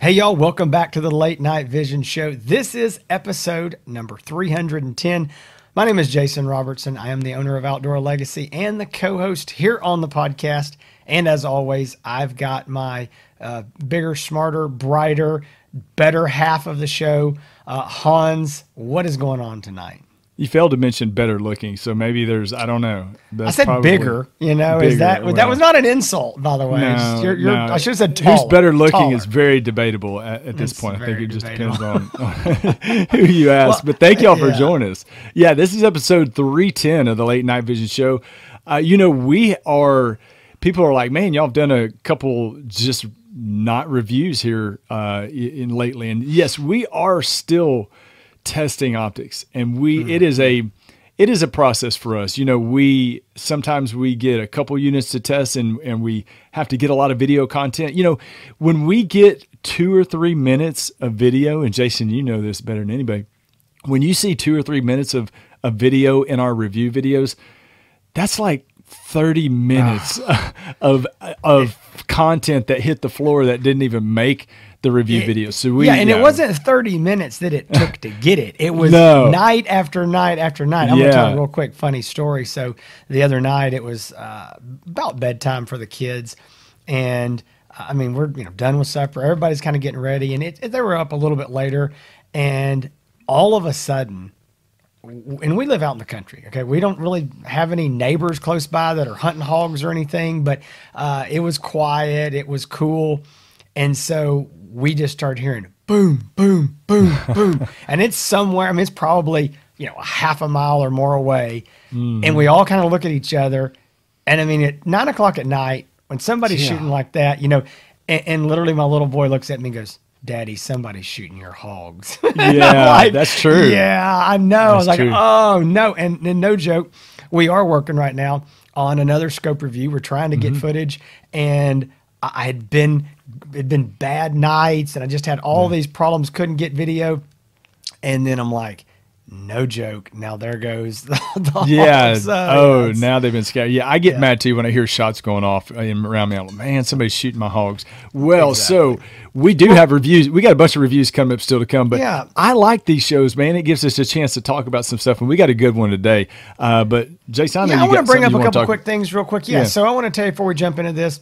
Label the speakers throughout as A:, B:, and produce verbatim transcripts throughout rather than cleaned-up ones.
A: Hey, y'all, welcome back to the Late Night Vision Show. This is episode number three hundred ten. My name is Jason Robertson. I am the owner of Outdoor Legacy and the co-host here on the podcast. And as always, I've got my uh, bigger, smarter, brighter, better half of the show. Uh, Hans, what is going on tonight?
B: You failed to mention better looking, so maybe there's, I don't know.
A: That's I said probably bigger, you know, bigger, is that, well, that was not an insult, by the way.
B: No,
A: you're, you're,
B: no.
A: I should have said taller.
B: Who's better looking
A: taller.
B: is very debatable at, at this
A: It's
B: point. I think it just
A: debatable.
B: depends on who you ask. Well, but thank y'all for yeah. joining us. Yeah, this is episode three ten of the Late Night Vision Show. Uh, you know, we are, people are like, man, y'all have done a couple just not reviews here uh, in lately. And yes, we are still testing optics, and we, mm-hmm. it is a, It is a process for us. You know, we sometimes we get a couple units to test and, and we have to get a lot of video content. You know, when we get two or three minutes of video, and Jason, you know this better than anybody, when you see two or three minutes of, of video in our review videos, that's like thirty minutes ah. of of content that hit the floor that didn't even make the review
A: it,
B: video. So we,
A: yeah, and
B: yeah.
A: it wasn't thirty minutes that it took to get it. It was
B: no.
A: night after night after night. I'm
B: yeah.
A: going to tell a real quick funny story. So the other night it was uh, about bedtime for the kids. And I mean, we're you know done with supper. Everybody's kind of getting ready. And it, it, they were up a little bit later. And all of a sudden, and we live out in the country, okay? We don't really have any neighbors close by that are hunting hogs or anything. But uh, it was quiet. It was cool. And so we just started hearing boom, boom, boom, boom. And it's somewhere, I mean, it's probably, you know, a half a mile or more away. Mm. And we all kind of look at each other. And I mean, at nine o'clock at night, when somebody's yeah. shooting like that, you know, and, and literally my little boy looks at me and goes, Daddy, somebody's shooting your hogs.
B: Yeah, like, that's true.
A: Yeah, I know.
B: That's
A: I was like,
B: true.
A: oh, no. And, and no joke, we are working right now on another scope review. We're trying to get mm-hmm. footage. And I had been, it'd been bad nights and I just had all yeah. these problems, couldn't get video. And then I'm like, no joke. Now there goes the, the
B: yeah.
A: hogs. Uh,
B: oh,
A: yes.
B: now they've been scared. Yeah. I get
A: yeah.
B: mad too when I hear shots going off around me. I'm like, man, somebody's shooting my hogs. Well,
A: exactly.
B: so we do have reviews. We got a bunch of reviews coming up still to come, but
A: yeah.
B: I like these shows, man. It gives us a chance to talk about some stuff, and we got a good one today. Uh, but Jason, I know
A: yeah,
B: you
A: I want to bring up a couple
B: talk-
A: quick things real quick. Yeah,
B: yeah.
A: So I want to tell you before we jump into this,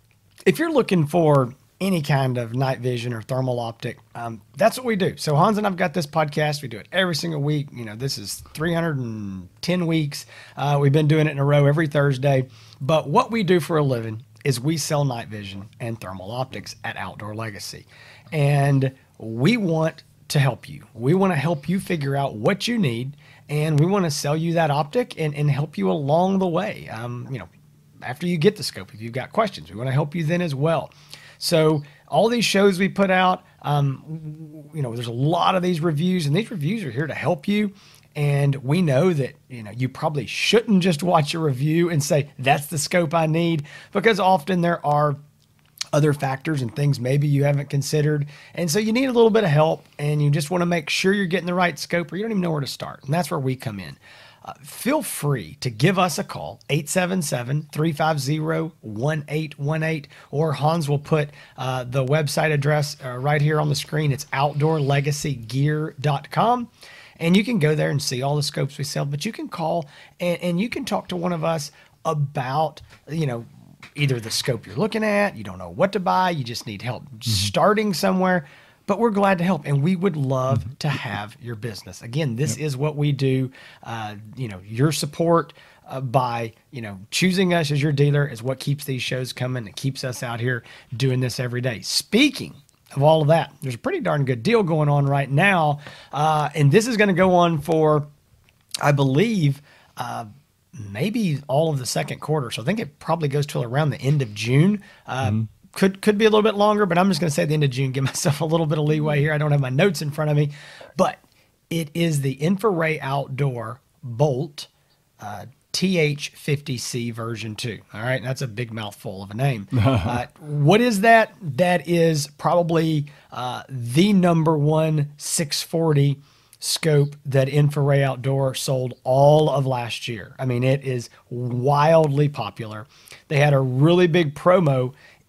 A: if you're looking for any kind of night vision or thermal optic, um, that's what we do. So Hans and I've got this podcast. We do it every single week. You know, this is three hundred ten weeks. Uh, we've been doing it in a row every Thursday. But what we do for a living is we sell night vision and thermal optics at Outdoor Legacy. And we want to help you. We want to help you figure out what you need, and we want to sell you that optic and, and help you along the way. Um, you know, after you get the scope, if you've got questions, we want to help you then as well. So all these shows we put out, um, you know, there's a lot of these reviews, and these reviews are here to help you. And we know that, you know, you probably shouldn't just watch a review and say, that's the scope I need, because often there are other factors and things maybe you haven't considered. And so you need a little bit of help, and you just want to make sure you're getting the right scope, or you don't even know where to start. And that's where we come in. Uh, feel free to give us a call, eight seven seven, three five zero, one eight one eight, or Hans will put uh, the website address uh, right here on the screen. It's outdoor legacy gear dot com. And you can go there and see all the scopes we sell, but you can call and, and you can talk to one of us about, you know, either the scope you're looking at, you don't know what to buy, you just need help mm-hmm. starting somewhere. But we're glad to help, and we would love to have your business. Again, this yep. is what we do. Uh, you know, your support uh, by, you know, choosing us as your dealer is what keeps these shows coming. It keeps us out here doing this every day. Speaking of all of that, there's a pretty darn good deal going on right now, uh, and this is going to go on for, I believe, uh, maybe all of the second quarter. So I think it probably goes till around the end of June. Uh, mm-hmm. Could could be a little bit longer, but I'm just going to say the end of June, give myself a little bit of leeway here. I don't have my notes in front of me, but it is the InfiRay Outdoor Bolt uh, T H fifty C version two. All right, that's a big mouthful of a name. uh, what is that? That is probably uh, the number one six forty scope that InfiRay Outdoor sold all of last year. I mean, it is wildly popular. They had a really big promo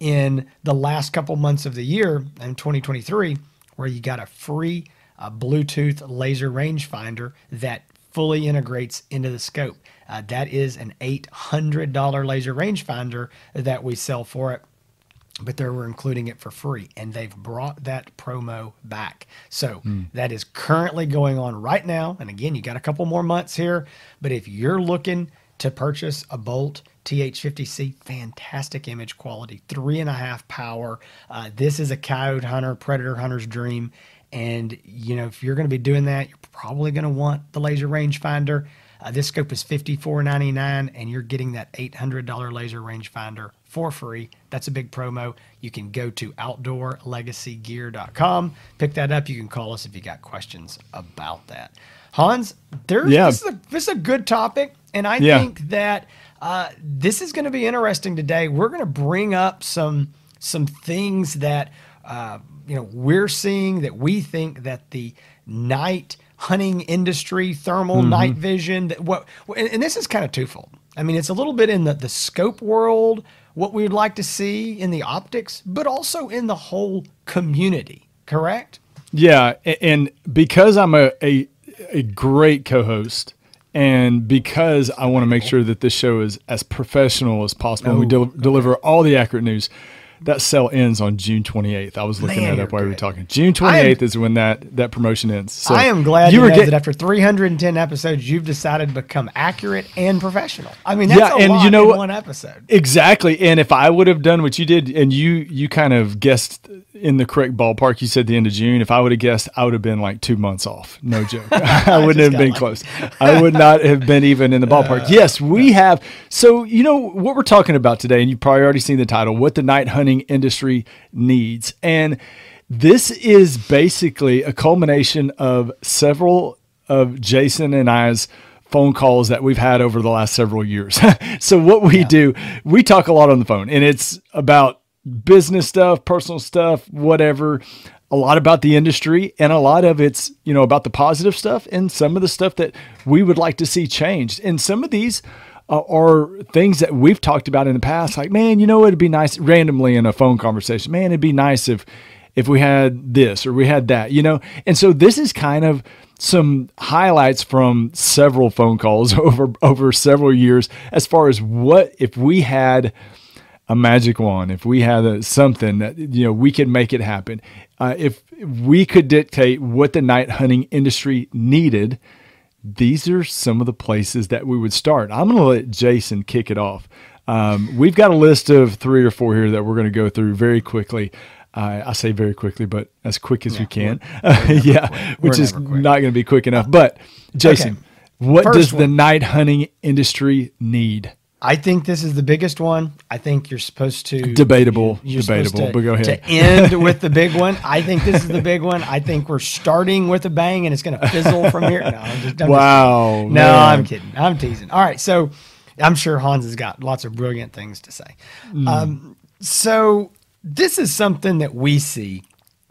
A: in the last couple months of the year in twenty twenty-three, where you got a free uh, Bluetooth laser rangefinder that fully integrates into the scope. Uh, that is an eight hundred dollars laser rangefinder that we sell for it, but they were including it for free, and they've brought that promo back. So mm. that is currently going on right now. And again, you got a couple more months here, but if you're looking to purchase a Bolt T H fifty C, fantastic image quality, three and a half power. Uh, this is a coyote hunter, predator hunter's dream. And, you know, if you're going to be doing that, you're probably going to want the laser rangefinder. Uh, this scope is fifty-four ninety-nine, and you're getting that eight hundred dollars laser rangefinder for free. That's a big promo. You can go to outdoor legacy gear dot com, pick that up. You can call us if you got questions about that. Hans, there's, yeah. this, is a, this is a good topic, and I yeah. think that uh, this is going to be interesting today. We're going to bring up some some things that uh, you know we're seeing, that we think that the night hunting industry, thermal mm-hmm. night vision, that what, and, and this is kind of twofold. I mean, it's a little bit in the, the scope world, what we would like to see in the optics, but also in the whole community, correct?
B: Yeah. And because I'm a, a, a great co-host, and because I want to make sure that this show is as professional as possible, oh, and we del- okay. deliver all the accurate news, that sale ends on June twenty-eighth. I was looking Man, that up while we were talking. June twenty-eighth am, is when that, that promotion ends. So
A: I am glad you to know get, that after three hundred ten episodes, you've decided to become accurate and professional. I mean, that's yeah, a and lot you know, in one episode.
B: Exactly. And if I would have done what you did, and you you kind of guessed in the correct ballpark, you said the end of June. If I would have guessed, I would have been like two months off. No joke. I wouldn't have been like close. I would not have been even in the ballpark. Uh, yes, we have. So, you know, what we're talking about today, and you've probably already seen the title, What the Night Hunting Industry Needs. And this is basically a culmination of several of Jason and I's phone calls that we've had over the last several years. So what we yeah. do, we talk a lot on the phone, and it's about business stuff, personal stuff, whatever, a lot about the industry, and a lot of it's, you know, about the positive stuff and some of the stuff that we would like to see changed. And some of these uh, are things that we've talked about in the past, like, man, you know, it'd be nice randomly in a phone conversation, man, it'd be nice if, if we had this or we had that, you know? And so this is kind of some highlights from several phone calls over, over several years, as far as what, if we had a magic wand, if we had a, something that, you know, we could make it happen. Uh, if we could dictate what the night hunting industry needed, these are some of the places that we would start. I'm going to let Jason kick it off. Um, we've got a list of three or four here that we're going to go through very quickly. Uh, I say very quickly, but as quick as yeah, we can. We're, we're yeah, quick. which we're is not going to be quick enough. But Jason, okay. what First does one. the night hunting industry need?
A: I think this is the biggest one. I think you're supposed to
B: debatable,
A: you're
B: debatable.
A: To,
B: but go ahead.
A: To end with the big one. I think this is the big one. I think we're starting with a bang, and it's going to fizzle from here. No, I'm just, I'm
B: wow.
A: Just, no, I'm kidding. I'm teasing. All right, so I'm sure Hans has got lots of brilliant things to say. Mm. Um, so this is something that we see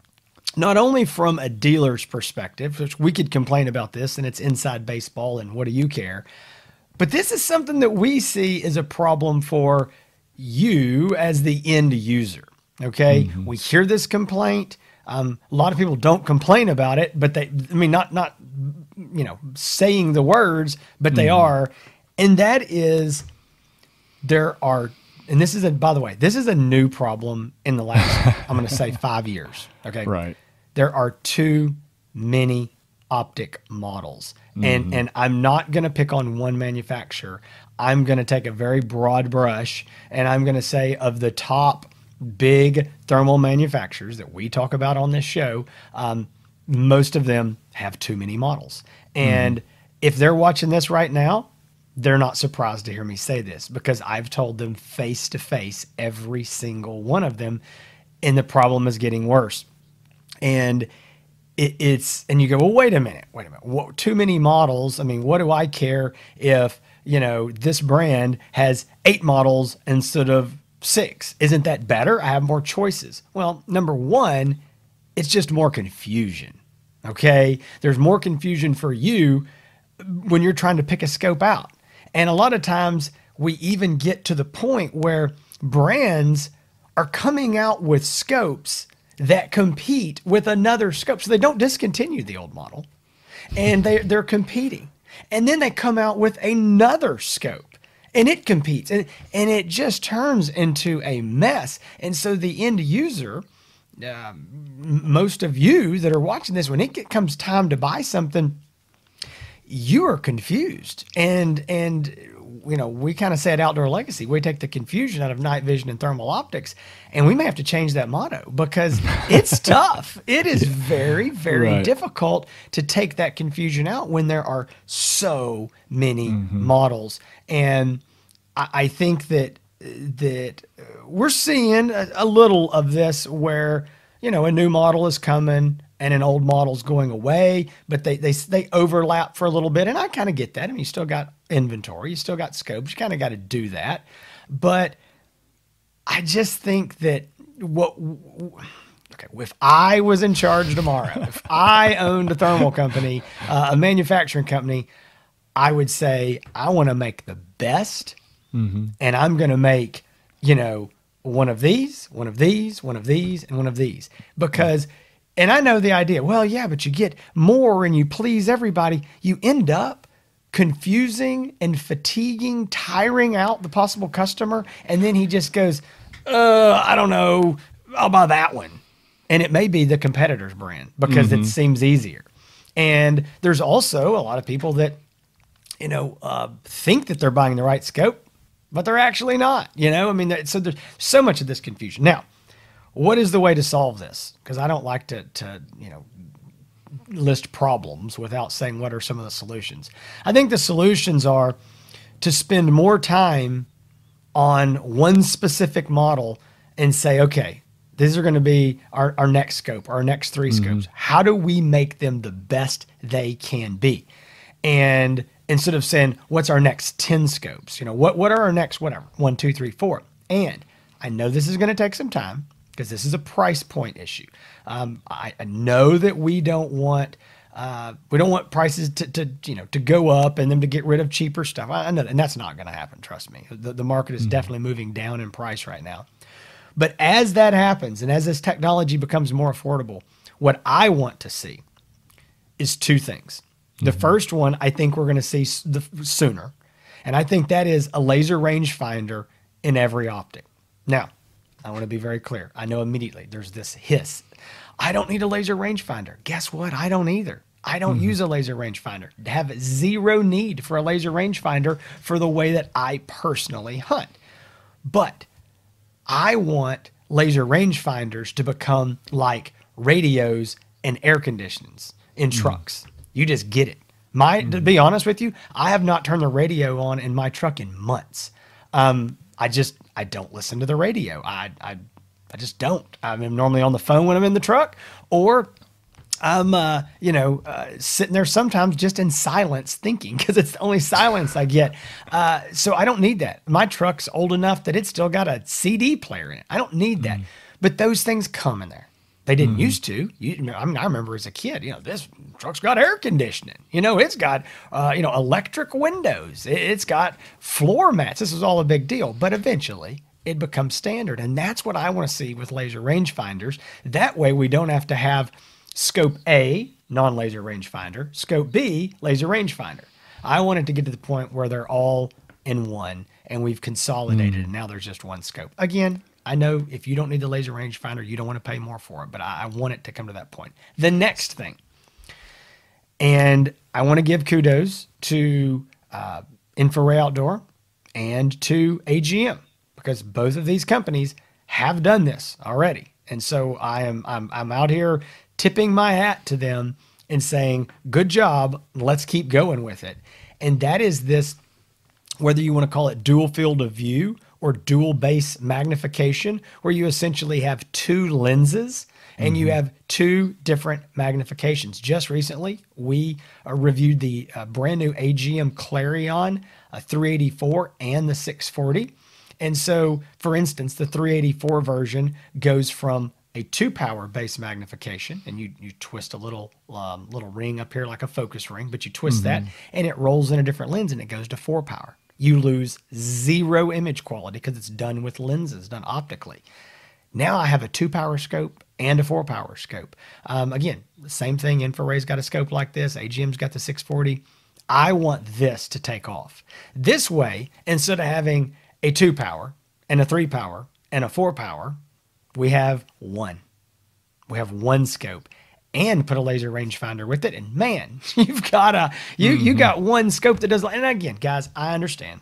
A: not only from a dealer's perspective, which we could complain about this, and it's inside baseball, and what do you care? But this is something that we see as a problem for you as the end user, okay? Mm-hmm. We hear this complaint. Um, a lot of people don't complain about it, but they, I mean, not, not, you know, saying the words, but they mm-hmm. are. And that is, there are, and this is a, by the way, this is a new problem in the last, I'm going to say five years, okay?
B: Right.
A: There are too many optic models. Mm-hmm. And and I'm not going to pick on one manufacturer. I'm going to take a very broad brush, and I'm going to say of the top big thermal manufacturers that we talk about on this show, um, most of them have too many models. And mm-hmm. if they're watching this right now, they're not surprised to hear me say this, because I've told them face to face, every single one of them, and the problem is getting worse. And It, it's, and you go, well, wait a minute, wait a minute. What, too many models. I mean, what do I care if, you know, this brand has eight models instead of six? Isn't that better? I have more choices. Well, number one, it's just more confusion. Okay. There's more confusion for you when you're trying to pick a scope out. And a lot of times we even get to the point where brands are coming out with scopes that compete with another scope. So they don't discontinue the old model, and they, they're competing. And then they come out with another scope, and it competes, and, and it just turns into a mess. And so the end user, uh, most of you that are watching this, when it get, comes time to buy something, you are confused. And, and, you know, we kind of say at Outdoor Legacy, we take the confusion out of night vision and thermal optics, and we may have to change that motto because it's tough. It is very, very
B: right. difficult
A: to take that confusion out when there are so many mm-hmm. models. And I, I think that, that we're seeing a, a little of this where, you know, a new model is coming and an old model's going away, but they, they, they overlap for a little bit. And I kind of get that. I mean, you still got inventory, you still got scopes, you kind of got to do that. But I just think that what, okay, if I was in charge tomorrow, if I owned a thermal company, uh, a manufacturing company, I would say, I want to make the best, mm-hmm. and I'm going to make, you know, one of these, one of these, one of these, and one of these. Because, and I know the idea, well, yeah, but you get more and you please everybody. You end up confusing and fatiguing, tiring out the possible customer. And then he just goes, uh, I don't know, I'll buy that one. And it may be the competitor's brand because mm-hmm. it seems easier. And there's also a lot of people that, you know, uh, think that they're buying the right scope, but they're actually not, you know, I mean, so there's so much of this confusion. Now, what is the way to solve this? Because I don't like to, to, you know, list problems without saying what are some of the solutions. I think the solutions are to spend more time on one specific model and say, okay, these are going to be our, our next scope, our next three mm-hmm. scopes. How do we make them the best they can be? And instead of saying, what's our next ten scopes? You know, what, what are our next, whatever, one, two, three, four. And I know this is going to take some time because this is a price point issue. Um, I, I know that we don't want, uh, we don't want prices to, to, you know, to go up and them to get rid of cheaper stuff. I, I know, and that's not going to happen. Trust me. The, the market is mm-hmm. definitely moving down in price right now. But as that happens, and as this technology becomes more affordable, what I want to see is two things. The mm-hmm. first one, I think we're going to see the, sooner. And I think that is a laser rangefinder in every optic. Now, I want to be very clear. I know immediately there's this hiss. I don't need a laser rangefinder. Guess what? I don't either. I don't mm-hmm. use a laser rangefinder. I have zero need for a laser rangefinder for the way that I personally hunt. But I want laser rangefinders to become like radios and air conditionings in mm-hmm. trucks. You just get it. My, mm-hmm. to be honest with you, I have not turned the radio on in my truck in months. Um, I just, I don't listen to the radio. I, I, I just don't. I'm normally on the phone when I'm in the truck, or I'm, uh, you know, uh, sitting there sometimes just in silence thinking, because it's the only silence I get. Uh, so I don't need that. My truck's old enough that it's still got a C D player in it. I don't need that. Mm. But those things come in there. They didn't mm-hmm. used to. You, I mean, I remember as a kid, you know, this truck's got air conditioning. You know, it's got, uh, you know, electric windows. It's got floor mats. This was all a big deal. But eventually, it becomes standard. And that's what I want to see with laser rangefinders. That way, we don't have to have scope A, non-laser rangefinder, scope B, laser rangefinder. I want it to get to the point where they're all in one, and we've consolidated, mm. and now there's just one scope. Again, I know if you don't need the laser rangefinder, you don't want to pay more for it, but I, I want it to come to that point. The next thing, and I want to give kudos to uh, InfoRay Outdoor and to A G M, because both of these companies have done this already. And so I am I'm, I'm out here tipping my hat to them and saying, good job, let's keep going with it. And that is this, whether you want to call it dual field of view or dual base magnification, where you essentially have two lenses and mm-hmm. you have two different magnifications. Just recently, we uh, reviewed the uh, brand new A G M Clarion uh, three eighty-four and the six forty. And so, for instance, the three eighty-four version goes from a two power base magnification, and you, you twist a little um, little ring up here like a focus ring, but you twist mm-hmm. that and it rolls in a different lens and it goes to four power. You lose zero image quality because it's done with lenses, done optically. Now I have a two power scope and a four power scope. Um, again, the same thing. InfraRay's got a scope like this. A G M's got the six forty. I want this to take off. This way, instead of having a two power and a three power and a four power, we have one. We have one scope and put a laser rangefinder with it. And man, you've got a, you, mm-hmm. you got one scope that does, and again, guys, I understand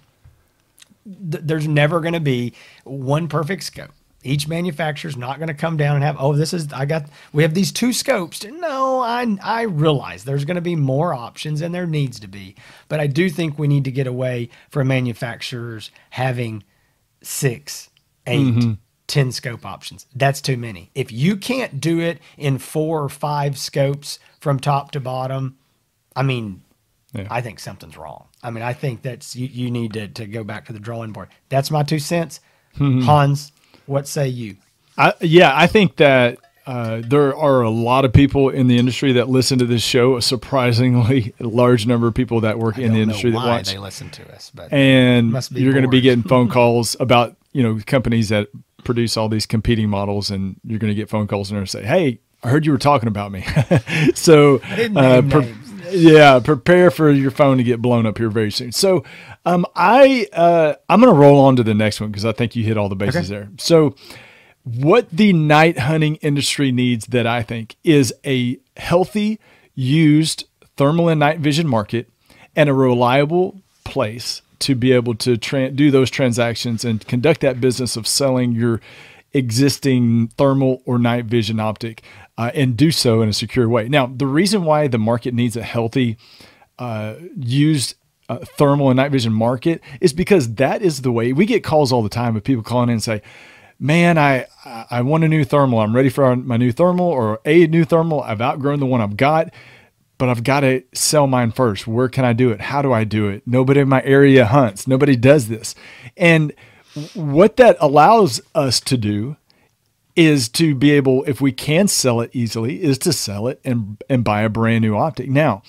A: th- there's never going to be one perfect scope. Each manufacturer's not going to come down and have, oh, this is, I got, we have these two scopes. No, I, I realize there's going to be more options and there needs to be, but I do think we need to get away from manufacturers having six, eight, mm-hmm. ten scope options. That's too many. If you can't do it in four or five scopes from top to bottom, I mean, yeah. I think something's wrong. I mean, I think that's, you, you need to, to go back to the drawing board. That's my two cents. Mm-hmm. Hans, what say you?
B: I, yeah, I think that uh, there are a lot of people in the industry that listen to this show. A surprisingly large number of people that work
A: I
B: in the industry
A: know
B: that
A: why
B: watch.
A: They listen to us, but
B: and
A: must be
B: you're going to be
A: bored.
B: getting phone calls about, you know, companies that produce all these competing models, and you're going to get phone calls and they're going to say, "Hey, I heard you were talking about me." So,
A: I didn't
B: uh,
A: name
B: pre-
A: names.
B: yeah, prepare for your phone to get blown up here very soon. So, um, I uh, I'm going to roll on to the next one because I think you hit all the bases
A: Okay.
B: there. So, what the night hunting industry needs, that I think, is a healthy, used thermal and night vision market and a reliable place to be able to tra- do those transactions and conduct that business of selling your existing thermal or night vision optic uh, and do so in a secure way. Now, the reason why the market needs a healthy, uh, used uh, thermal and night vision market is because that is the way we get calls all the time of people calling in and say, man, I, I want a new thermal. I'm ready for my new thermal or a new thermal. I've outgrown the one I've got, but I've got to sell mine first. Where can I do it? How do I do it? Nobody in my area hunts. Nobody does this. And what that allows us to do is to be able, if we can sell it easily, is to sell it and, and buy a brand new optic. Now,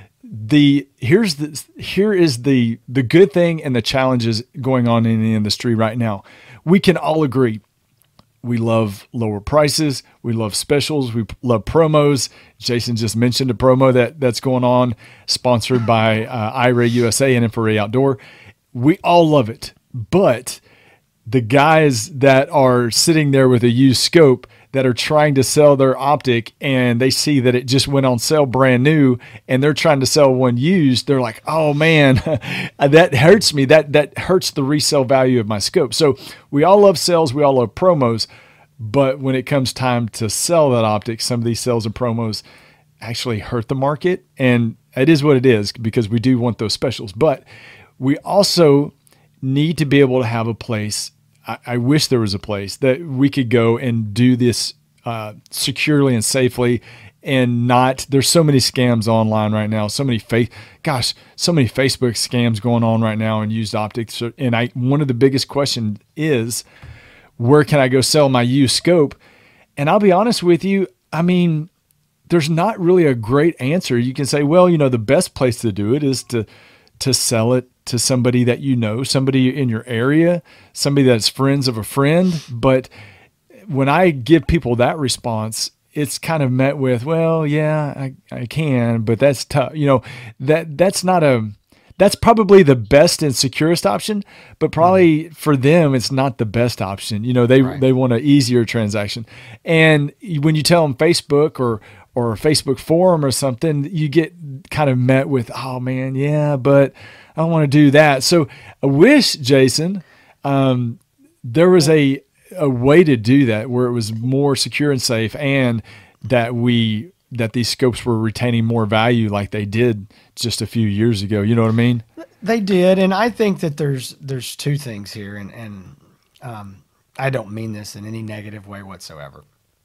B: the here's the here is the the good thing and the challenges going on in the industry right now. We can all agree we love lower prices, we love specials, we love promos. Jason just mentioned a promo that that's going on, sponsored by uh, iRay U S A and InfraRay Outdoor. We all love it, but the guys that are sitting there with a used scope that are trying to sell their optic and they see that it just went on sale brand new and they're trying to sell one used, they're like, oh man, that hurts me. That, that hurts the resale value of my scope. So we all love sales. We all love promos, but when it comes time to sell that optic, some of these sales and promos actually hurt the market, and it is what it is because we do want those specials, but we also need to be able to have a place. I wish there was a place that we could go and do this uh, securely and safely, and not, there's so many scams online right now. So many face, gosh, so many Facebook scams going on right now and used optics. And I, one of the biggest questions is, where can I go sell my used scope? And I'll be honest with you. I mean, there's not really a great answer. You can say, well, you know, the best place to do it is to, to sell it to somebody that you know, somebody in your area, somebody that's friends of a friend. But when I give people that response, it's kind of met with, well, yeah, I, I can, but that's tough. You know, that that's not a, that's probably the best and securest option, but probably mm-hmm. for them, it's not the best option. You know, they, right. they want an easier transaction. And when you tell them Facebook or, or a Facebook forum or something, you get kind of met with, oh man, yeah, but I don't want to do that. So I wish, Jason, um, there was a, a way to do that where it was more secure and safe, and that we, that these scopes were retaining more value like they did just a few years ago. You know what I mean?
A: They did. And I think that there's, there's two things here, and, and um, I don't mean this in any negative way whatsoever.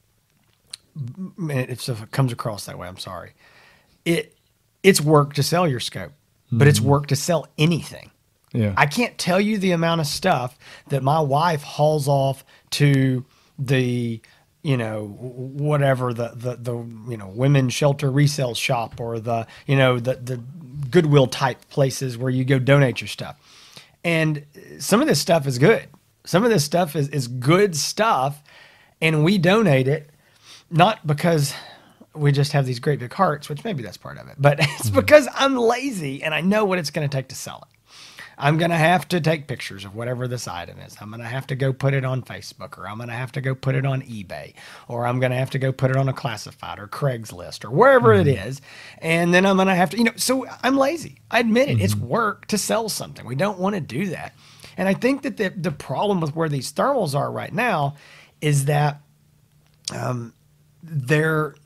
A: If it comes across that way, I'm sorry. It, it's work to sell your scope, but mm-hmm. it's work to sell anything.
B: Yeah.
A: I can't tell you the amount of stuff that my wife hauls off to the, you know, whatever the, the, the, you know, women's shelter resale shop, or the, you know, the, the Goodwill type places where you go donate your stuff. And some of this stuff is good. Some of this stuff is, is good stuff. and we donate it, not because we just have these great big hearts, which maybe that's part of it, but it's mm-hmm. because I'm lazy and I know what it's going to take to sell it. I'm going to have to take pictures of whatever this item is. I'm going to have to go put it on Facebook, or I'm going to have to go put it on eBay, or I'm going to have to go put it on a classified or Craigslist or wherever mm-hmm. it is. And then I'm going to have to, you know, so I'm lazy. I admit it. Mm-hmm. It's work to sell something. We don't want to do that. And I think that the, the problem with where these thermals are right now is that um, they're,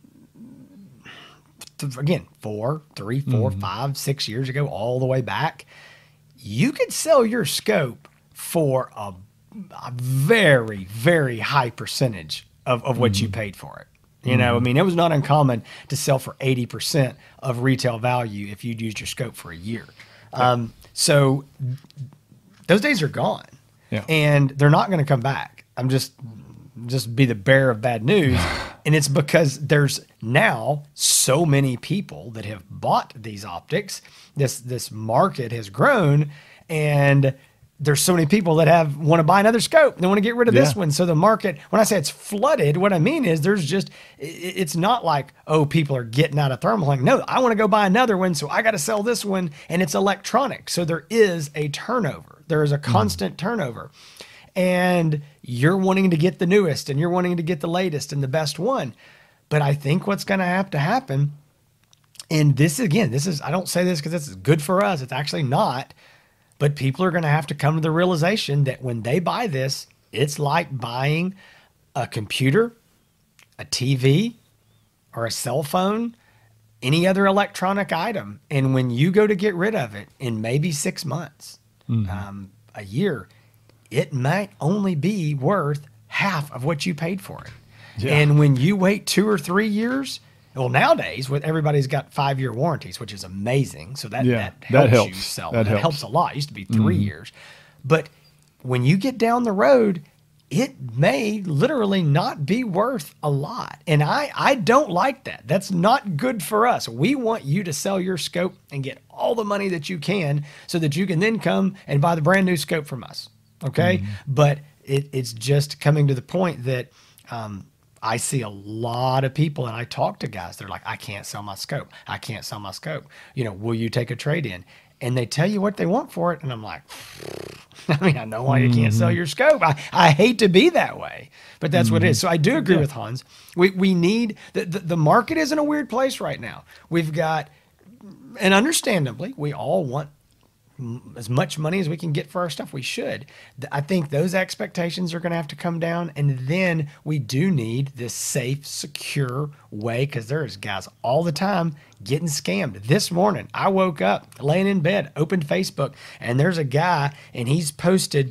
A: again, four, three, four, mm-hmm. five, six years ago, all the way back, you could sell your scope for a, a very, very high percentage of, of what mm-hmm. you paid for it. You mm-hmm. know, I mean, it was not uncommon to sell for eighty percent of retail value if you'd used your scope for a year. Okay. Um, so those days are gone, yeah. and they're not going to come back. I'm just, just be the bearer of bad news. And it's because there's now so many people that have bought these optics. This this market has grown, and there's so many people that have want to buy another scope. They want to get rid of yeah. this one. So the market, when I say it's flooded, what I mean is there's just, it's not like, oh, people are getting out of thermal. Like, no, I want to go buy another one, so I got to sell this one, and it's electronic. So there is a turnover. There is a constant mm. turnover. And you're wanting to get the newest, and you're wanting to get the latest and the best one. But I think what's going to have to happen, and this again, this is, I don't say this because this is good for us. It's actually not. But people are going to have to come to the realization that when they buy this, it's like buying a computer, a T V, or a cell phone, any other electronic item. And when you go to get rid of it in maybe six months, mm-hmm. um, a year, it might only be worth half of what you paid for it. Yeah. And when you wait two or three years, well, nowadays with everybody's got five year warranties, which is amazing. So that,
B: yeah,
A: that helps
B: that helps.
A: you sell.
B: That,
A: that
B: helps.
A: helps a lot. It used to be three
B: mm-hmm.
A: years. But when you get down the road, it may literally not be worth a lot. And I, I don't like that. That's not good for us. We want you to sell your scope and get all the money that you can so that you can then come and buy the brand new scope from us. Okay. Mm-hmm. But it, it's just coming to the point that, um, I see a lot of people, and I talk to guys, they're like, I can't sell my scope. I can't sell my scope. You know, will you take a trade in? And they tell you what they want for it. And I'm like, I mean, I know why you can't sell your scope. I, I hate to be that way, but that's mm-hmm. what it is. So I do agree yeah. with Hans. We, we need, the, the, the market is in a weird place right now. We've got, and understandably, we all want as much money as we can get for our stuff. We should. I think those expectations are going to have to come down. And then we do need this safe, secure way, because there's guys all the time getting scammed. This morning, I woke up laying in bed, opened Facebook, and there's a guy, and he's posted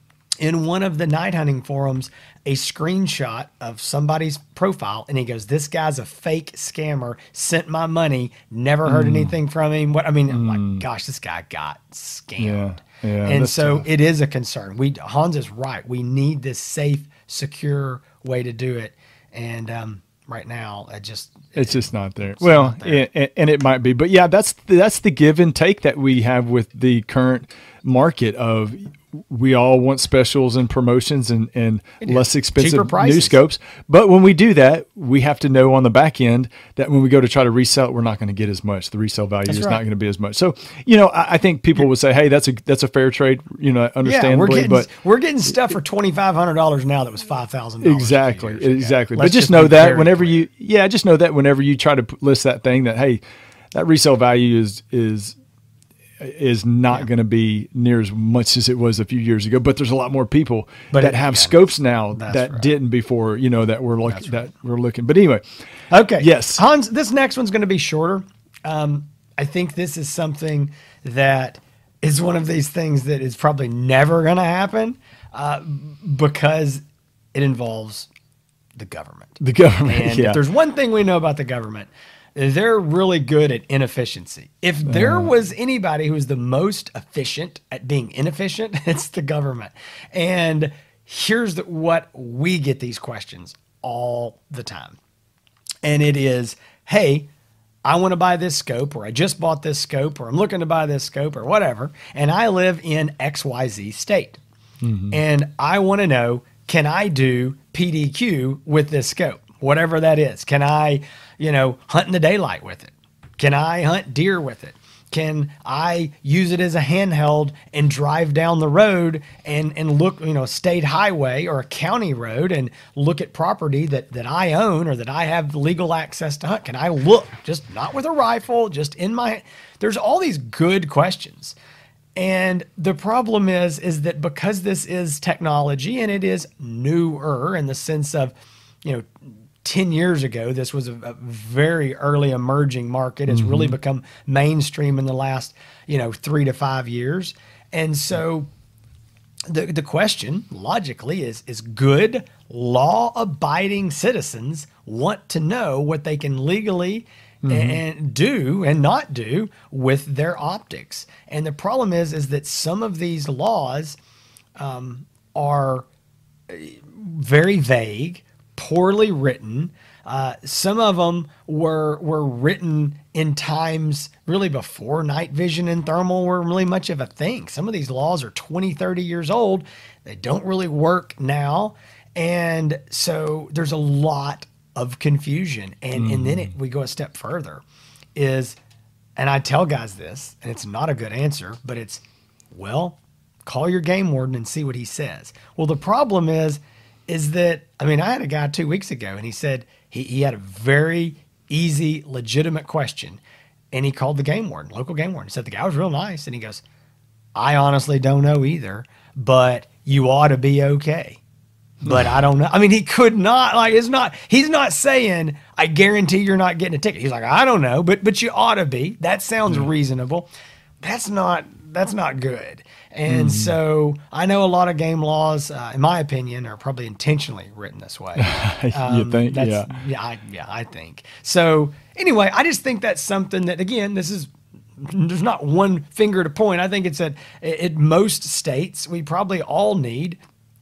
A: in one of the night hunting forums a screenshot of somebody's profile, and he goes, this guy's a fake scammer, sent my money, never heard mm. anything from him. What I mean, mm. I'm like, gosh, this guy got scammed.
B: Yeah, yeah,
A: and so
B: tough.
A: It is a concern. We Hans is right. We need this safe, secure way to do it. And um, right now, it just
B: it's it, just not there. It's well, not there. It, and it might be, but yeah, that's that's the give and take that we have with the current market of. We all want specials and promotions and, and less expensive new scopes. But when we do that, we have to know on the back end that when we go to try to resell it, we're not going to get as much. The resale value
A: that's
B: is
A: right.
B: not going to be as much. So, you know, I, I think people would say, hey, that's a that's a fair trade, you know, understandably.
A: Yeah, we're getting,
B: but
A: we're getting stuff for twenty-five hundred dollars now that was five thousand dollars.
B: Exactly, exactly. But just, just know that whenever clear. you, yeah, just know that whenever you try to list that thing that, hey, that resale value is is – is not yeah. going to be near as much as it was a few years ago, but there's a lot more people but that it, have yeah, scopes now that right. didn't before, you know, that we're looking, right. that we're looking, but anyway.
A: Okay.
B: Yes.
A: Hans, this next one's going to be shorter. Um, I think this is something that is one of these things that is probably never going to happen uh, because it involves the government.
B: The government.
A: And
B: yeah.
A: if there's one thing we know about the government, they're really good at inefficiency. If there was anybody who was the most efficient at being inefficient, it's the government. And here's the, what we get these questions all the time. And it is, hey, I want to buy this scope, or I just bought this scope, or I'm looking to buy this scope, or whatever. And I live in X Y Z state. Mm-hmm. And I want to know, can I do P D Q with this scope? Whatever that is. Can I, you know, hunt in the daylight with it? Can I hunt deer with it? Can I use it as a handheld and drive down the road and, and look, you know, a state highway or a county road and look at property that, that I own or that I have legal access to hunt? Can I look, just not with a rifle, just in my, there's all these good questions. And the problem is, is that because this is technology and it is newer in the sense of, you know, ten years ago, this was a, a very early emerging market. It's mm-hmm. really become mainstream in the last, you know, three to five years. And so the the question logically is, is good law abiding citizens want to know what they can legally mm-hmm. and do and not do with their optics. And the problem is, is that some of these laws um, are very vague, poorly written. Uh, some of them were were written in times really before night vision and thermal were really much of a thing. Some of these laws are twenty, thirty years old. They don't really work now. And so there's a lot of confusion. And, mm. and then it, we go a step further is, and I tell guys this, and it's not a good answer, but it's, well, call your game warden and see what he says. Well, the problem is, is that, I mean, I had a guy two weeks ago and he said he, he had a very easy, legitimate question. And he called the game warden, local game warden, said the guy was real nice. And he goes, I honestly don't know either, but you ought to be okay. But I don't know. I mean, he could not, like, it's not, he's not saying, I guarantee you're not getting a ticket. He's like, I don't know, but, but you ought to be. That sounds yeah. reasonable. That's not, that's not good. And mm. so I know a lot of game laws, uh, in my opinion, are probably intentionally written this way. Um,
B: you think? Yeah.
A: Yeah I, yeah, I think. So anyway, I just think that's something that, again, this is, there's not one finger to point. I think it's at, at most states, we probably all need,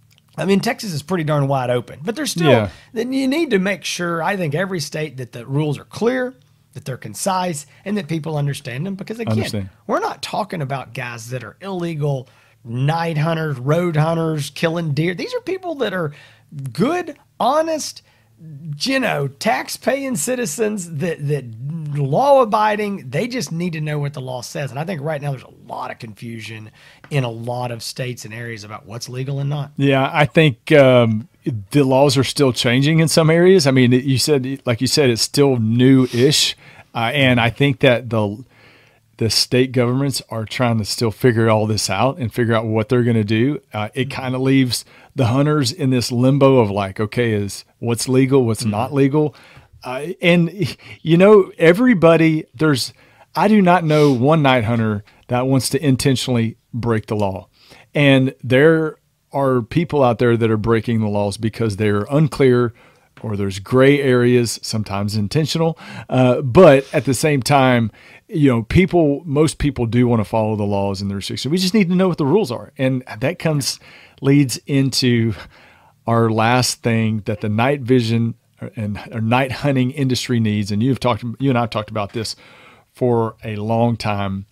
A: I mean, Texas is pretty darn wide open, but there's still, yeah. then you need to make sure, I think, every state that the rules are clear, that they're concise, and that people understand them. Because again, understand. We're not talking about guys that are illegal night hunters, road hunters, killing deer. These are people that are good, honest, you know, tax-paying citizens that, that law-abiding. They just need to know what the law says. And I think right now there's a lot of confusion in a lot of states and areas about what's legal and not.
B: Yeah, I think um, the laws are still changing in some areas. I mean, you said, like you said, it's still new-ish. Uh, and I think that the the state governments are trying to still figure all this out and figure out what they're going to do. Uh, it kind of leaves the hunters in this limbo of like, okay, is what's legal, what's mm-hmm. not legal. Uh, and, you know, everybody, there's, I do not know one night hunter that wants to intentionally break the law. And there are people out there that are breaking the laws because they're unclear or there's gray areas, sometimes intentional. Uh, but at the same time, you know, people, most people do want to follow the laws and the restrictions. We just need to know what the rules are. And that comes, leads into our last thing that the night vision and or night hunting industry needs. And you've talked, you and I have talked about this for a long time.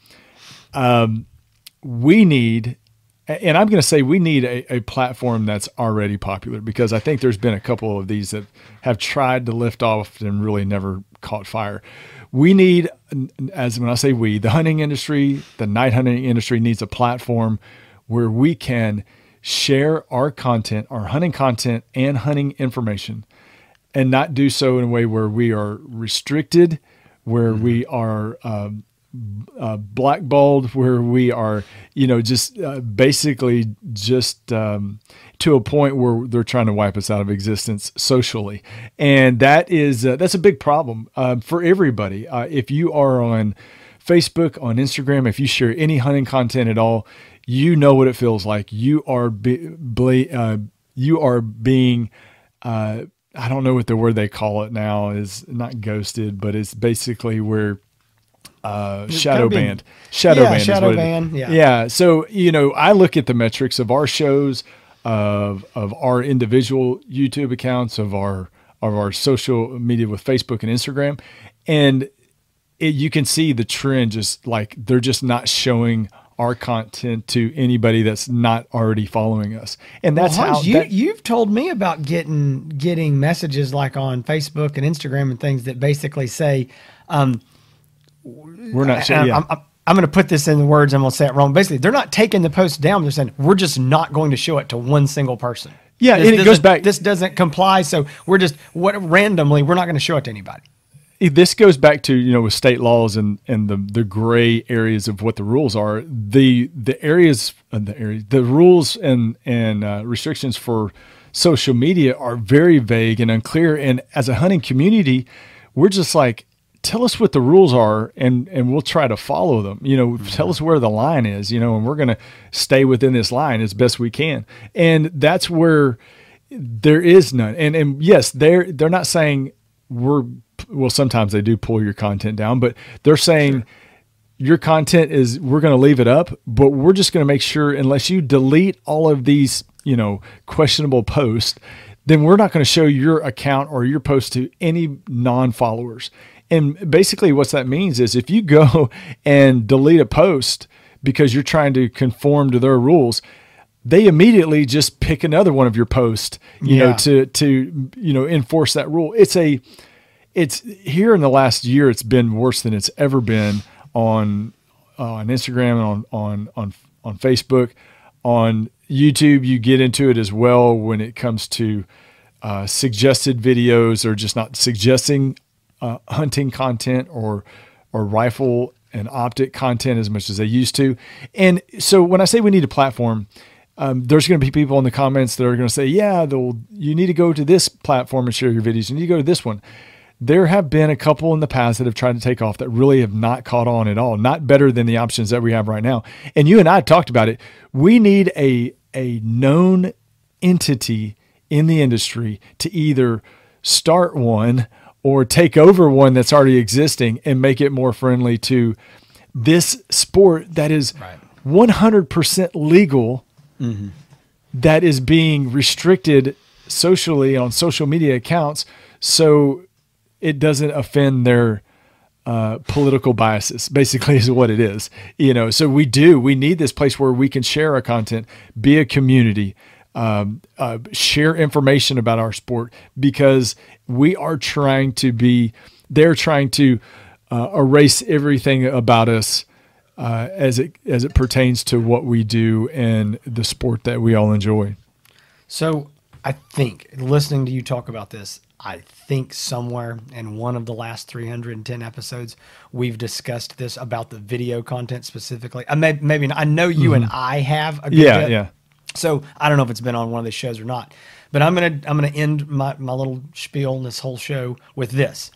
B: Um, we need, and I'm going to say we need a, a platform that's already popular, because I think there's been a couple of these that have tried to lift off and really never caught fire. We need, as when I say we, the hunting industry, the night hunting industry needs a platform where we can share our content, our hunting content and hunting information, and not do so in a way where we are restricted, where mm-hmm. we are um, uh, blackballed, where we are, you know, just uh, basically just um, to a point where they're trying to wipe us out of existence socially. And that is, uh, that's a big problem uh, for everybody. Uh, if you are on Facebook, on Instagram, if you share any hunting content at all, you know what it feels like. You are, be, ble- uh, you are being, uh, I don't know what the word they call it now is, not ghosted, but it's basically where uh, shadow banned. Shadow
A: yeah,
B: banned.
A: Shadow banned. Yeah.
B: Yeah. So, you know, I look at the metrics of our shows, of of our individual YouTube accounts, of our of our social media with Facebook and Instagram, and it, you can see the trend. Just like they're just not showing our content to anybody that's not already following us. And that's
A: well, Hans,
B: how
A: you,
B: that,
A: you've told me about getting getting messages like on Facebook and Instagram and things that basically say, um,
B: we're not sure. Yeah.
A: I'm, I'm, I'm going to put this in the words. I'm going to say it wrong. Basically, they're not taking the post down. They're saying we're just not going to show it to one single person.
B: Yeah,
A: this
B: and it goes back.
A: This doesn't comply, so we're just what randomly we're not going to show it to anybody.
B: This goes back to, you know, with state laws and, and the, the gray areas of what the rules are. The the areas uh, the areas the rules and and uh, restrictions for social media are very vague and unclear. And as a hunting community, we're just like, tell us what the rules are and, and we'll try to follow them. You know, mm-hmm. Tell us where the line is, you know, and we're going to stay within this line as best we can. And that's where there is none. And, and yes, they're, they're not saying we're, well, sometimes they do pull your content down, but they're saying sure. your content is, we're going to leave it up, but we're just going to make sure unless you delete all of these, you know, questionable posts, then we're not going to show your account or your post to any non-followers. And basically what that means is if you go and delete a post because you're trying to conform to their rules, they immediately just pick another one of your posts, you yeah. know, to, to, you know, enforce that rule. It's a, it's here in the last year, it's been worse than it's ever been on, uh, on Instagram and on, on, on, on Facebook, on YouTube. You get into it as well when it comes to, uh, suggested videos or just not suggesting Uh, hunting content or or rifle and optic content as much as they used to. And so when I say we need a platform, um, there's going to be people in the comments that are going to say, yeah, you need to go to this platform and share your videos. You need to go to this one. There have been a couple in the past that have tried to take off that really have not caught on at all, not better than the options that we have right now. And you and I talked about it. We need a, a known entity in the industry to either start one or take over one that's already existing and make it more friendly to this sport that is right. one hundred percent legal, mm-hmm. that is being restricted socially on social media accounts so it doesn't offend their uh, political biases, basically is what it is. You know, so we do, we need this place where we can share our content, be a community, Um, uh, share information about our sport, because we are trying to be, they're trying to uh, erase everything about us uh, as it as it pertains to what we do and the sport that we all enjoy.
A: So I think, listening to you talk about this, I think somewhere in one of the last three hundred ten episodes, we've discussed this about the video content specifically. I may, maybe not, I know you mm-hmm. and I have a good
B: yeah,
A: bit.
B: yeah.
A: So I don't know if it's been on one of these shows or not, but I'm gonna I'm gonna end my, my little spiel in this whole show with this.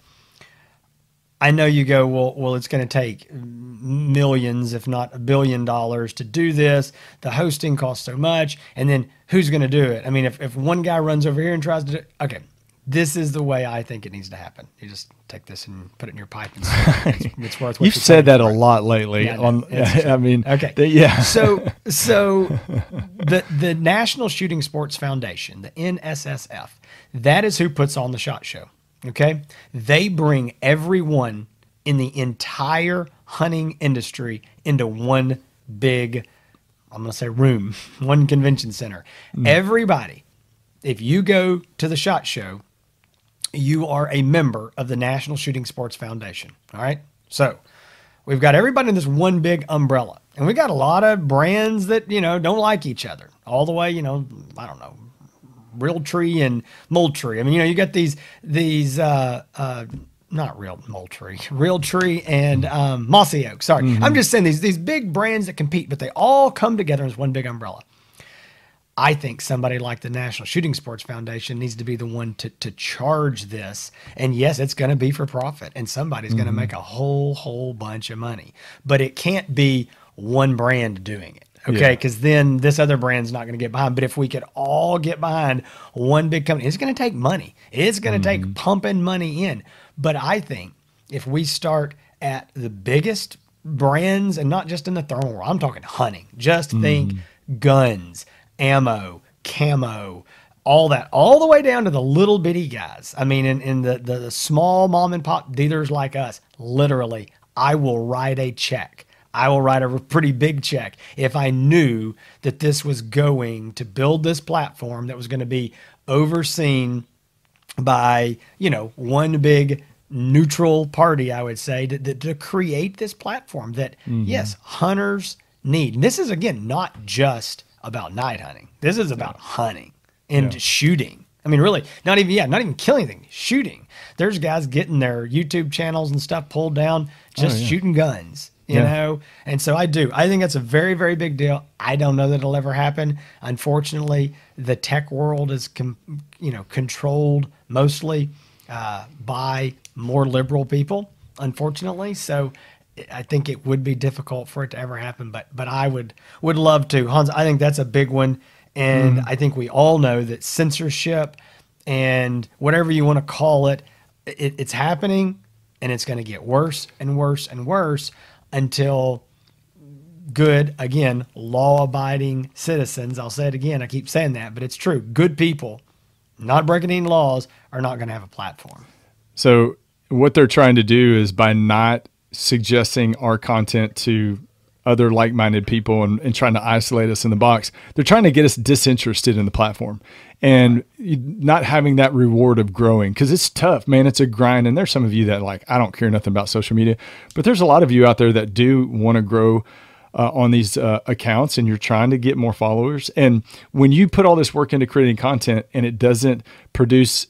A: I know you go, well, well, it's going to take millions, if not a billion dollars to do this. The hosting costs so much, and then who's going to do it? I mean, if if one guy runs over here and tries to do it, okay. This is the way I think it needs to happen. You just take this and put it in your pipe and say, it's, it's worth what
B: You've said that a lot lately.
A: Yeah,
B: on,
A: no,
B: I mean,
A: okay.
B: The, yeah.
A: So, so the the National Shooting Sports Foundation, the N S S F, that is who puts on the SHOT Show. Okay, they bring everyone in the entire hunting industry into one big, I'm going to say room, one convention center. Mm. Everybody, if you go to the SHOT Show, you are a member of the National Shooting Sports Foundation. All right. So we've got everybody in this one big umbrella, and we got a lot of brands that, you know, don't like each other all the way, you know, I don't know, Realtree and Moultrie. I mean, you know, you got these, these, uh, uh, not real Moultrie, Realtree and, um, Mossy Oak. Sorry. Mm-hmm. I'm just saying these, these big brands that compete, but they all come together as one big umbrella. I think somebody like the National Shooting Sports Foundation needs to be the one to, to charge this. And yes, it's going to be for profit, and somebody's mm-hmm. going to make a whole, whole bunch of money, but it can't be one brand doing it. Okay. Because yeah. then this other brand's not going to get behind. But if we could all get behind one big company, it's going to take money. It's going to mm-hmm. take pumping money in. But I think if we start at the biggest brands, and not just in the thermal world, I'm talking hunting, just mm-hmm. think guns, ammo, camo, all that, all the way down to the little bitty guys. I mean, in, in the, the, the small mom and pop dealers like us, literally, I will write a check. I will write a pretty big check if I knew that this was going to build this platform that was going to be overseen by, you know, one big neutral party, I would say, to, to, to create this platform that, mm-hmm. yes, hunters need. And this is, again, not just about night hunting. This is about hunting and yeah. shooting. I mean, really, not even, yeah, not even killing anything, shooting. There's guys getting their YouTube channels and stuff pulled down, just oh, yeah. shooting guns, you yeah. know? And so I do. I think that's a very, very big deal. I don't know that it'll ever happen. Unfortunately, the tech world is, com- you know, controlled mostly uh, by more liberal people, unfortunately. So I think it would be difficult for it to ever happen, but but I would would love to. Hans, I think that's a big one. And mm. I think we all know that censorship and whatever you want to call it, it it's happening, and it's going to get worse and worse and worse until good, again, law-abiding citizens, I'll say it again, I keep saying that, but it's true, good people, not breaking any laws, are not going to have a platform.
B: So what they're trying to do is, by not suggesting our content to other like-minded people and, and trying to isolate us in the box, they're trying to get us disinterested in the platform and not having that reward of growing. Cause it's tough, man. It's a grind. And there's some of you that like, I don't care nothing about social media, but there's a lot of you out there that do want to grow uh, on these uh, accounts, and you're trying to get more followers. And when you put all this work into creating content and it doesn't produce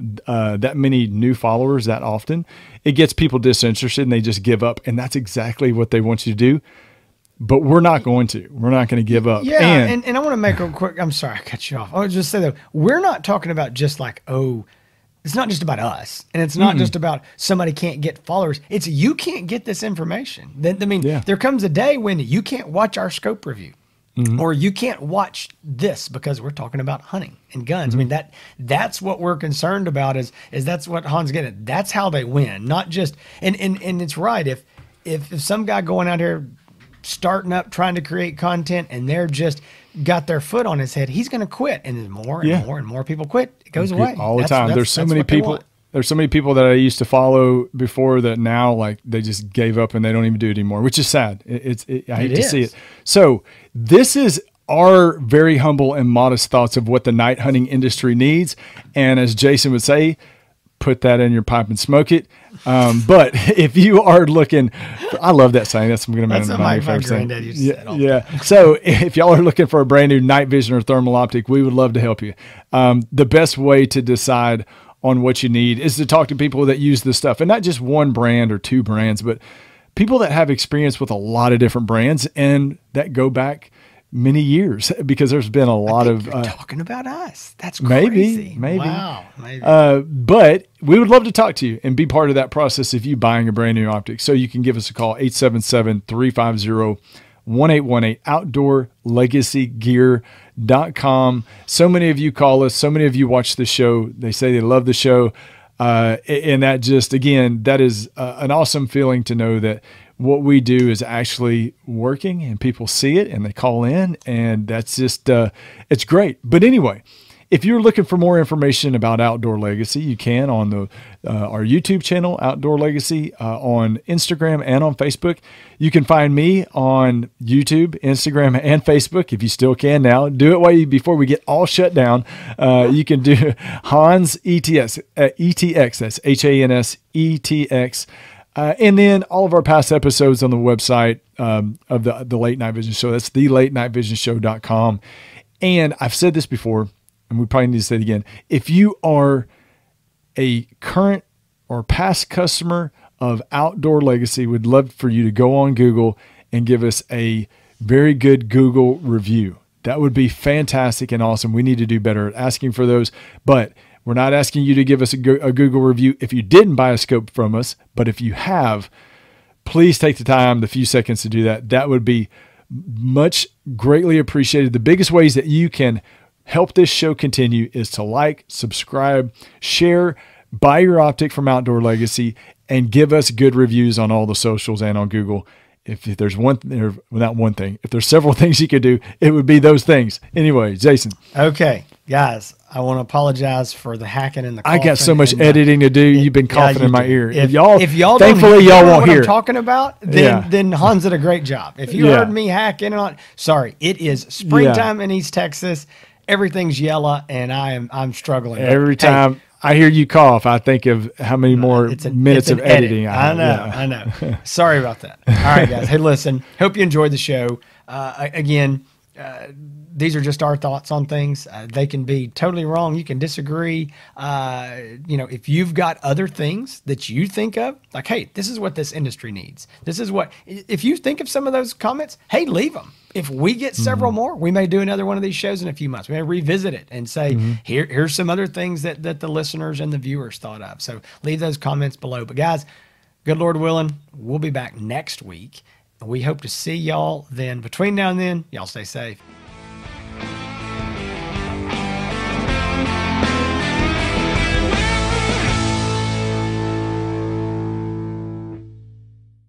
B: Uh, that many new followers that often, it gets people disinterested and they just give up. And that's exactly what they want you to do. But we're not going to. We're not going to give up.
A: Yeah, and, and, and I want to make a quick, I'm sorry I cut you off. I would just say that we're not talking about just like, oh, it's not just about us. And it's not mm-hmm. just about somebody can't get followers. It's you can't get this information. Then I mean, yeah. there comes a day when you can't watch our scope review. Mm-hmm. Or you can't watch this because we're talking about hunting and guns. Mm-hmm. I mean, that that's what we're concerned about is, is that's what Hans get at. That's how they win, not just, and, and, and it's right. If, if, if some guy going out here starting up, trying to create content and they're just got their foot on his head, he's going to quit. And then more and yeah. more and more people quit. It goes away.
B: All the that's, time. That's, there's so many people. There's so many people that I used to follow before that now, like, they just gave up and they don't even do it anymore, which is sad. It, it's, it, I hate it to is. see it. So this is our very humble and modest thoughts of what the night hunting industry needs. And as Jason would say, put that in your pipe and smoke it. Um, but if you are looking, I love that saying. That's going to
A: be my favorite granddad used to
B: yeah,
A: say.
B: Yeah. So if y'all are looking for a brand new night vision or thermal optic, we would love to help you. Um, the best way to decide on what you need is to talk to people that use this stuff, and not just one brand or two brands, but people that have experience with a lot of different brands and that go back many years, because there's been a lot of
A: uh, talking about us. That's
B: crazy. Maybe, maybe.
A: Wow, maybe.
B: Uh, but we would love to talk to you and be part of that process if you buying a brand new optic. So you can give us a call, eight seven seven, three five zero, one eight one eight, outdoor legacy gear dot com. So many of you call us. So many of you watch the show. They say they love the show. Uh, and that just, again, that is uh, an awesome feeling to know that what we do is actually working and people see it and they call in, and that's just, uh, it's great. But anyway, if you're looking for more information about Outdoor Legacy, you can on the uh, our YouTube channel, Outdoor Legacy, uh, on Instagram and on Facebook. You can find me on YouTube, Instagram, and Facebook, if you still can now. Do it while you, before we get all shut down. Uh, you can do Hans E T X, uh, E T X, that's H A N S E T X. Uh, and then all of our past episodes on the website um, of the, the Late Night Vision Show. That's the late night vision show dot com. And I've said this before, and we probably need to say it again. If you are a current or past customer of Outdoor Legacy, we'd love for you to go on Google and give us a very good Google review. That would be fantastic and awesome. We need to do better at asking for those, but we're not asking you to give us a, a Google review if you didn't buy a scope from us. But if you have, please take the time, the few seconds to do that. That would be much greatly appreciated. The biggest ways that you can help this show continue is to like, subscribe, share, buy your optic from Outdoor Legacy, and give us good reviews on all the socials and on Google. If, if there's one, or not one thing, if there's several things you could do, it would be those things. Anyway, Jason.
A: Okay. Guys, I want to apologize for the hacking and the
B: I got so
A: coughing
B: much
A: and the-
B: editing to do. You've been
A: Yeah,
B: coughing
A: you
B: in my
A: do.
B: ear.
A: If,
B: If y'all,
A: if y'all
B: thankfully
A: don't hear
B: y'all won't
A: what
B: hear
A: I'm
B: it.
A: talking about, then
B: Yeah.
A: then Hans did a great job. If you
B: Yeah.
A: heard me hacking on, sorry, it is springtime in East Texas. Everything's yellow, and I am I'm struggling. But,
B: Every
A: hey,
B: time I hear you cough, I think of how many more
A: it's a-
B: minutes
A: it's
B: of
A: an edit.
B: editing I
A: I
B: have.
A: know,
B: Yeah.
A: I know. Sorry about that. All right, guys. Hey, listen. Hope you enjoyed the show. Uh, again, uh, these are just our thoughts on things. Uh, they can be totally wrong. You can disagree. Uh, you know, if you've got other things that you think of, like, hey, this is what this industry needs. This is what. If you think of some of those comments, hey, leave them. If we get several more, we may do another one of these shows in a few months. We may revisit it and say, here, here's some other things that, that the listeners and the viewers thought of. So leave those comments below. But guys, good Lord willing, we'll be back next week. We hope to see y'all then. Between now and then, y'all stay safe.